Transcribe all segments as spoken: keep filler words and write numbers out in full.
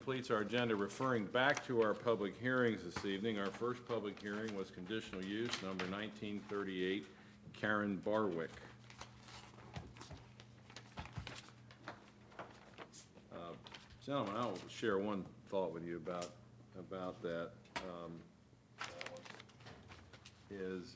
completes our agenda. Referring back to our public hearings this evening, our first public hearing was conditional use, number nineteen thirty-eight, Karen Barwick. Uh, Gentlemen, I'll share one thought with you about, about that, um, is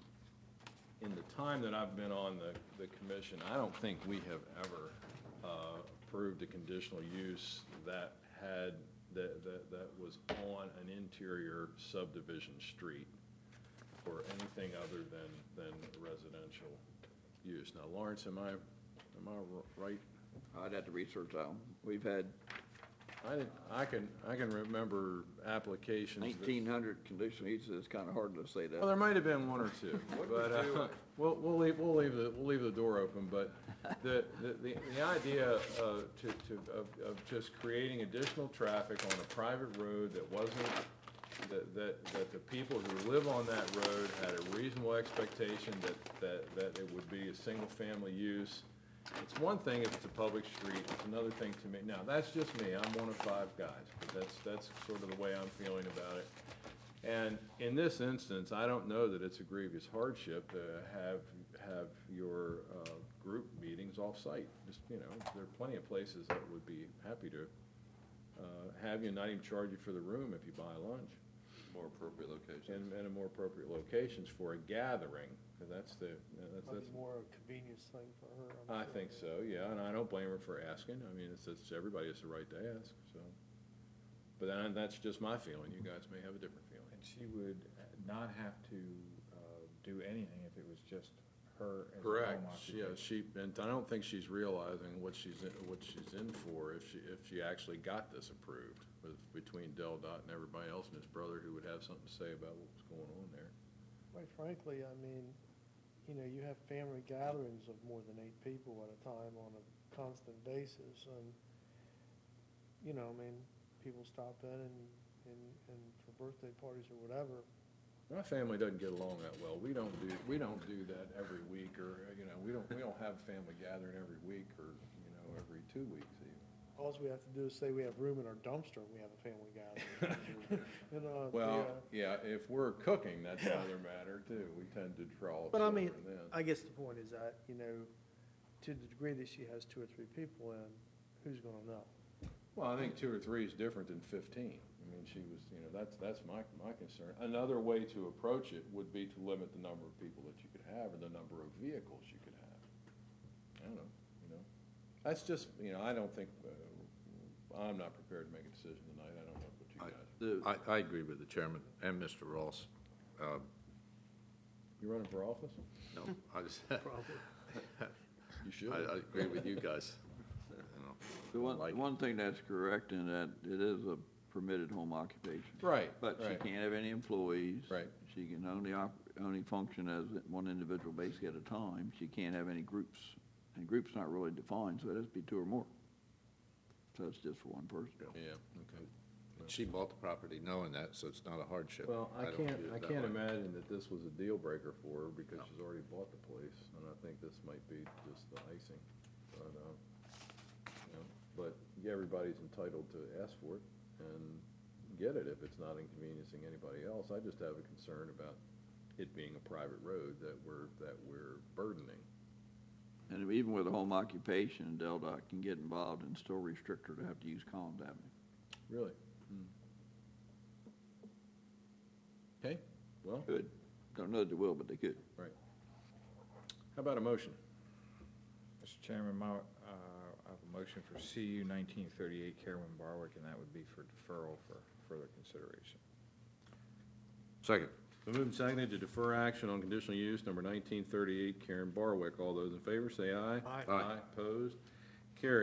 in the time that I've been on the, the commission, I don't think we have ever uh, approved a conditional use that had, that, that, that was on an interior subdivision street for anything other than, than residential use. Now, Lawrence, am I, am I right? I'd have to research that one. We've had I, did- I can, I can remember applications. that- nineteen hundred conditional uses. It's kind of hard to say Well, that. there might have been one or two, but uh, we'll, we'll leave, we'll leave the, we'll leave the door open, but the, the, the the idea uh, to, to, of, of just creating additional traffic on a private road that wasn't, that, that, that the people who live on that road had a reasonable expectation that, that, that it would be a single-family use. It's one thing if it's a public street, it's another thing to me. Now, that's just me, I'm one of five guys, but that's, that's sort of the way I'm feeling about it. And in this instance, I don't know that it's a grievous hardship to have, have your uh, group meetings off-site. Just, you know, there are plenty of places that would be happy to uh, have you, not even charge you for the room if you buy lunch. More appropriate locations. And, and a more appropriate locations for a gathering, because that's the, that's, Might that's. be more a convenience thing for her. I'm I sure. think so, yeah, and I don't blame her for asking. I mean, it's, it's, everybody has the right to ask, so. But then, that's just my feeling. You guys may have a different feeling. And she would not have to uh, do anything if it was just her as a Correct. home She- Yeah, occupation. she, and I don't think she's realizing what she's, in- what she's in for if she, if she actually got this approved with, between Del Dot and everybody else and his brother who would have something to say about what was going on there. Quite frankly, I mean, you know, you have family gatherings of more than eight people at a time on a constant basis, and, you know, I mean, people stop in and, and, and for birthday parties or whatever. My family doesn't get along that well. We don't do, we don't do that every week, or, you know, we don't, we don't have a family gathering every week, or, you know, every two weeks even. All we have to do is say we have room in our dumpster and we have a family gathering. You know, Well, the, uh, yeah, if we're cooking, that's another matter too. We tend to draw. But I children mean, then. I guess the point is that, you know, to the degree that she has two or three people in, who's gonna know? Well, I think two or three is different than fifteen. I mean, she was, you know, that's, that's my, my concern. Another way to approach it would be to limit the number of people that you could have or the number of vehicles you could have. I don't know, you know. That's just, you know, I don't think, uh, I'm not prepared to make a decision tonight. I don't know what you I- guys. The- I, I agree with the chairman and Mister Ross. Uh, You running for office? No, I just, Probably. You should. I, I agree with you guys. You know, The one, like- one thing that's correct in that it is a permitted home occupation. Right, But she right. can't have any employees. Right. She can only, op- only function as one individual basically at a time. She can't have any groups, and groups not really defined, so it has to be two or more. So it's just for one person. Yeah, okay. She bought the property knowing that, so it's not a hardship. Well, I don't can't, view it I that can't way. imagine that this was a deal breaker for her because No. she's already bought the place, and I think this might be just the icing. But, uh, you know, but yeah, everybody's entitled to ask for it and get it if it's not inconveniencing anybody else. I just have a concern about it being a private road that we're, that we're burdening. And even with a home occupation, Del Dot can get involved and still restrict her to have to use Collins Avenue. Really? Okay, well, Could. Don't know that they will, but they could. right. How about a motion? Mister Chairman, my, uh, I have a motion for C U nineteen thirty-eight Carolyn Barwick, and that would be for deferral for further consideration. Second. Been moved and seconded to defer action on conditional use number nineteen thirty-eight Karen Barwick. All those in favor say aye. Aye. Aye. Opposed?